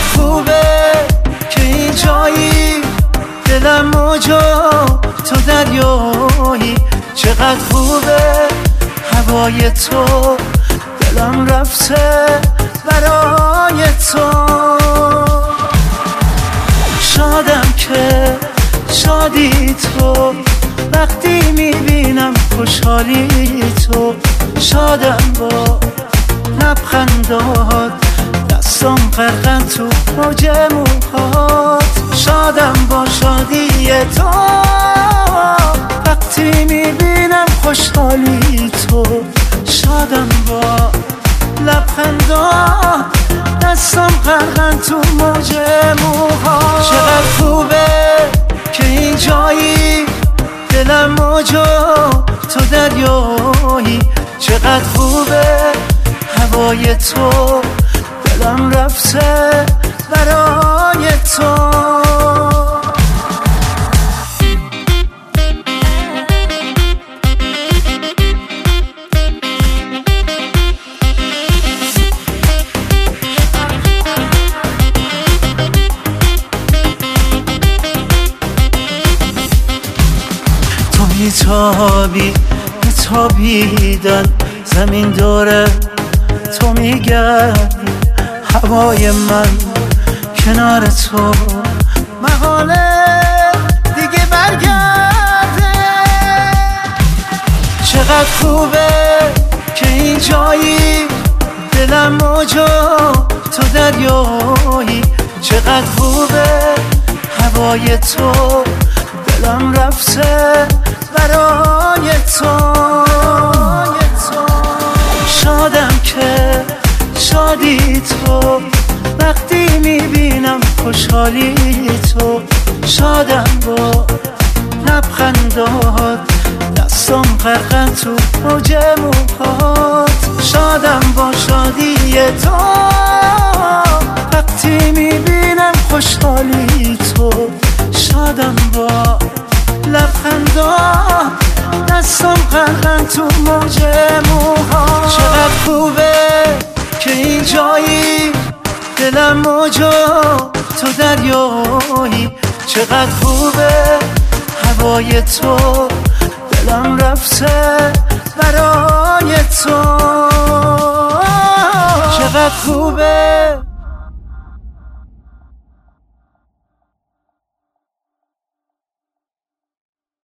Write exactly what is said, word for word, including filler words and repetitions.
خوبه که این جایی، دلم موجا تو دریایی. چقدر خوبه هوای تو، دلم رفته برای تو. شادم که شادی تو، وقتی میبینم خوشحالی تو. شادم با لبخندات، دستم غرقن تو موج موهات. شادم با شادی تو، وقتی میبینم خوشحالی تو. شادم با لبخندات، دستم غرقن تو موج موهات. چقدر خوبه که این جایی، دلم موجا تو دریایی. چقدر خوبه هوای تو، دلم رفته برای تو. تو میتابی میتابیدن زمین داره، تو میگردی هوای من کنار تو. محاله دیگه برگرده. چقدر خوبه که این جایی، دلم موجا تو دریایی. چقدر خوبه هوای تو، دلم رفته برای تو. شادم که شادی تو، وقتی میبینم خوشحالی تو. شادم با لبخندات، دستم غرقن تو موج موهات. شادم با شادی تو، وقتی میبینم خوشحالی تو. شادم با لبخندات، دستم غرقن تو موج موهات. چقدر خوبه که این جایی، دلم موجا تو دریایی. چقدر خوبه هوای تو، دلم رفته برای تو. چقدر خوبه